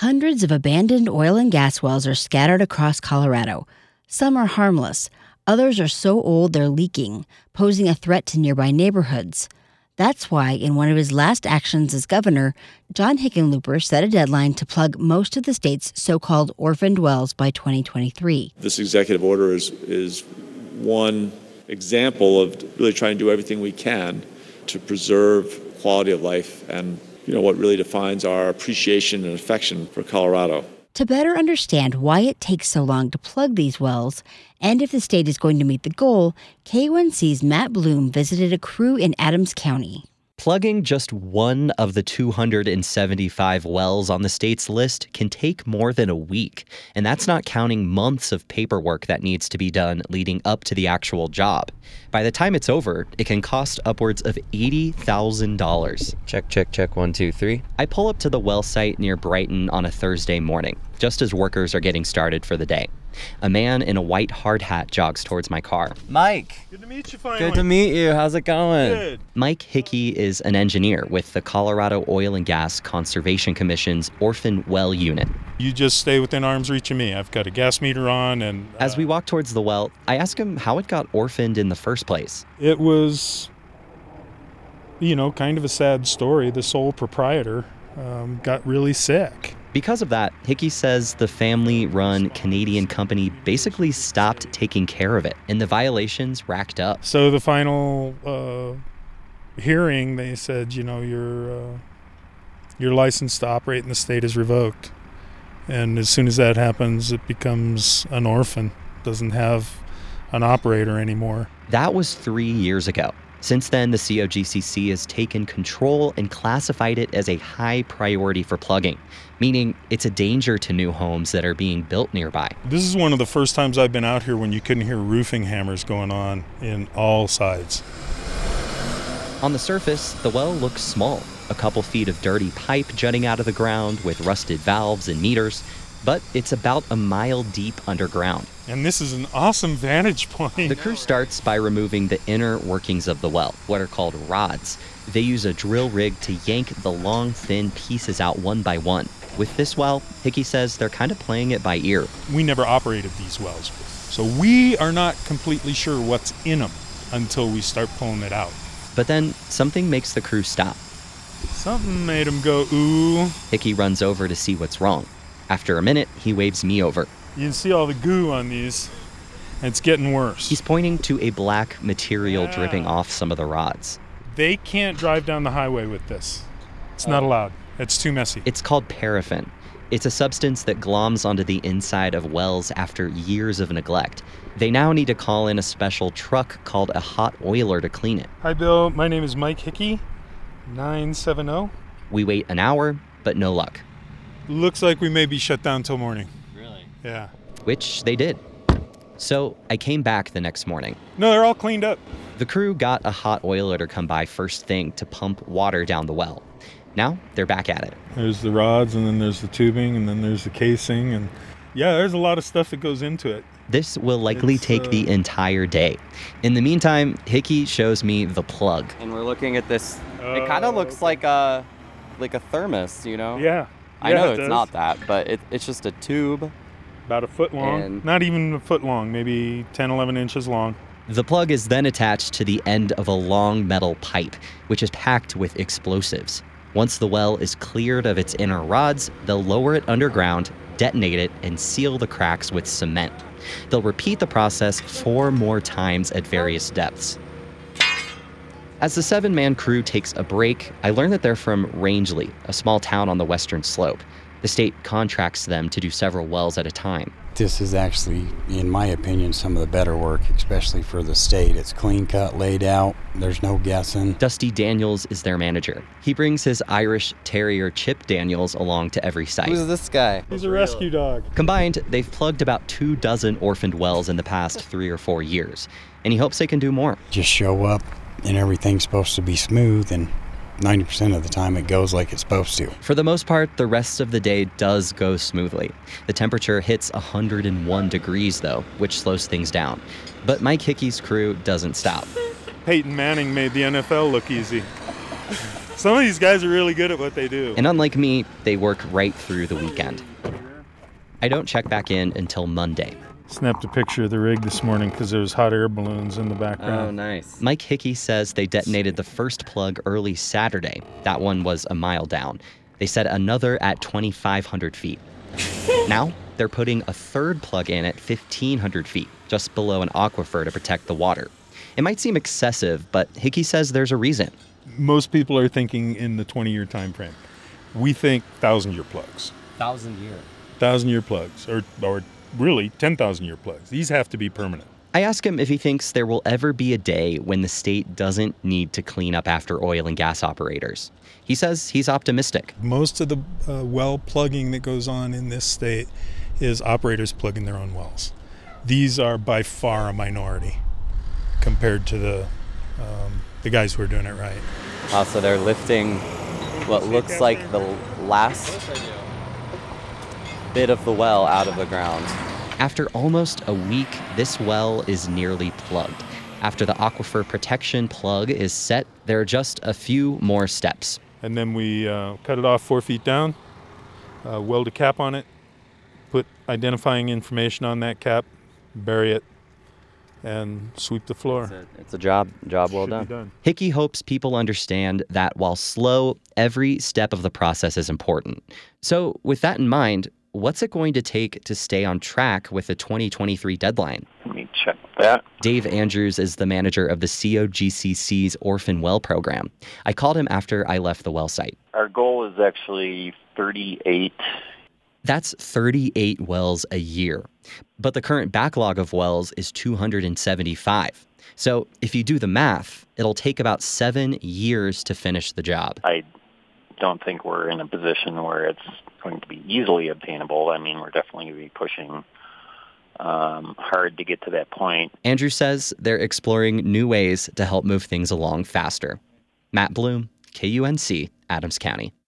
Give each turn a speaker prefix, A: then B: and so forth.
A: Hundreds of abandoned oil and gas wells are scattered across Colorado. Some are harmless. Others are so old they're leaking, posing a threat to nearby neighborhoods. That's why, in one of his last actions as governor, John Hickenlooper set a deadline to plug most of the state's so-called orphaned wells by 2023.
B: This executive order is one example of really trying to do everything we can to preserve quality of life and, what really defines our appreciation and affection for Colorado.
A: To better understand why it takes so long to plug these wells, and if the state is going to meet the goal, KUNC's Matt Bloom visited a crew in Adams County.
C: Plugging just one of the 275 wells on the state's list can take more than a week, and that's not counting months of paperwork that needs to be done leading up to the actual job. By the time it's over, it can cost upwards of $80,000. Check, 1, 2, 3. I pull up to the well site near Brighton on a Thursday morning, just as workers are getting started for the day. A man in a white hard hat jogs towards my car.
D: Mike!
E: Good to meet you finally.
D: Good to meet you. How's it going?
E: Good.
C: Mike Hickey is an engineer with the Colorado Oil and Gas Conservation Commission's Orphan Well Unit.
E: You just stay within arm's reach of me. I've got a gas meter on and...
C: As we walk towards the well, I ask him how it got orphaned in the first place.
E: It was, kind of a sad story. The sole proprietor got really sick.
C: Because of that, Hickey says the family-run Canadian company basically stopped taking care of it, and the violations racked up.
E: So the final hearing, they said, your license to operate in the state is revoked. And as soon as that happens, it becomes an orphan. Doesn't have an operator anymore.
C: That was 3 years ago. Since then, the COGCC has taken control and classified it as a high priority for plugging, meaning it's a danger to new homes that are being built nearby.
E: This is one of the first times I've been out here when you couldn't hear roofing hammers going on in all sides.
C: On the surface, the well looks small, a couple feet of dirty pipe jutting out of the ground with rusted valves and meters, but it's about a mile deep underground.
E: And this is an awesome vantage point.
C: The crew starts by removing the inner workings of the well, what are called rods. They use a drill rig to yank the long, thin pieces out one by one. With this well, Hickey says they're kind of playing it by ear.
E: We never operated these wells, so we are not completely sure what's in them until we start pulling it out.
C: But then something makes the crew stop.
E: Something made them go, ooh.
C: Hickey runs over to see what's wrong. After a minute, he waves me over.
E: You can see all the goo on these. It's getting worse.
C: He's pointing to a black material dripping off some of the rods.
E: They can't drive down the highway with this. It's not allowed. It's too messy.
C: It's called paraffin. It's a substance that gloms onto the inside of wells after years of neglect. They now need to call in a special truck called a hot oiler to clean it.
E: Hi, Bill. My name is Mike Hickey, 970.
C: We wait an hour, but no luck.
E: Looks like we may be shut down till morning.
D: Really?
E: Yeah.
C: Which they did. So I came back the next morning.
E: No, they're all cleaned up.
C: The crew got a hot oiler to come by first thing to pump water down the well. Now they're back at it.
E: There's the rods, and then there's the tubing, and then there's the casing, and yeah, there's a lot of stuff that goes into it.
C: This will likely take the entire day. In the meantime, Hickey shows me the plug.
D: And we're looking at this. It kind of looks like a thermos,
E: Yeah.
D: I know it's not that, but it's just a tube.
E: About a foot long.
D: And
E: not even a foot long, maybe 10, 11 inches long.
C: The plug is then attached to the end of a long metal pipe, which is packed with explosives. Once the well is cleared of its inner rods, they'll lower it underground, detonate it, and seal the cracks with cement. They'll repeat the process 4 more times at various depths. As the 7-man crew takes a break, I learn that they're from Rangeley, a small town on the western slope. The state contracts them to do several wells at a time.
F: This is actually, in my opinion, some of the better work, especially for the state. It's clean cut, laid out. There's no guessing.
C: Dusty Daniels is their manager. He brings his Irish Terrier Chip Daniels along to every site.
D: Who's this guy?
E: He's a rescue dog.
C: Combined, they've plugged about 24 orphaned wells in the past 3 or 4 years, and he hopes they can do more.
F: Just show up, and everything's supposed to be smooth, and 90% of the time it goes like it's supposed to.
C: For the most part, the rest of the day does go smoothly. The temperature hits 101 degrees, though, which slows things down. But Mike Hickey's crew doesn't stop.
E: Peyton Manning made the NFL look easy. Some of these guys are really good at what they do.
C: And unlike me, they work right through the weekend. I don't check back in until Monday.
E: Snapped a picture of the rig this morning because there was hot air balloons in the background.
D: Oh, nice.
C: Mike Hickey says they detonated the first plug early Saturday. That one was a mile down. They set another at 2,500 feet. Now, they're putting a third plug in at 1,500 feet, just below an aquifer to protect the water. It might seem excessive, but Hickey says there's a reason.
E: Most people are thinking in the 20-year time frame. We think 1,000-year plugs.
D: 1,000-year.
E: 1,000-year plugs, or really 10,000-year plugs. These have to be permanent.
C: I ask him if he thinks there will ever be a day when the state doesn't need to clean up after oil and gas operators. He says he's optimistic.
E: Most of the well plugging that goes on in this state is operators plugging their own wells. These are by far a minority compared to the guys who are doing it right.
D: So they're lifting what looks like the last bit of the well out of the ground.
C: After almost a week, this well is nearly plugged. After the aquifer protection plug is set, there are just a few more steps.
E: And then we cut it off 4 feet down, weld a cap on it, put identifying information on that cap, bury it, and sweep the floor.
D: It's a job well
E: Should be
D: done.
E: done.
C: Hickey hopes people understand that while slow, every step of the process is important. So with that in mind, what's it going to take to stay on track with the 2023 deadline?
G: Let me check that.
C: Dave Andrews is the manager of the COGCC's Orphan Well program. I called him after I left the well site.
G: Our goal is actually 38.
C: That's 38 wells a year. But the current backlog of wells is 275. So if you do the math, it'll take about 7 years to finish the job.
G: I don't think we're in a position where it's going to be easily obtainable. I mean, we're definitely going to be pushing hard to get to that point.
C: Andrew says they're exploring new ways to help move things along faster. Matt Bloom, KUNC, Adams County.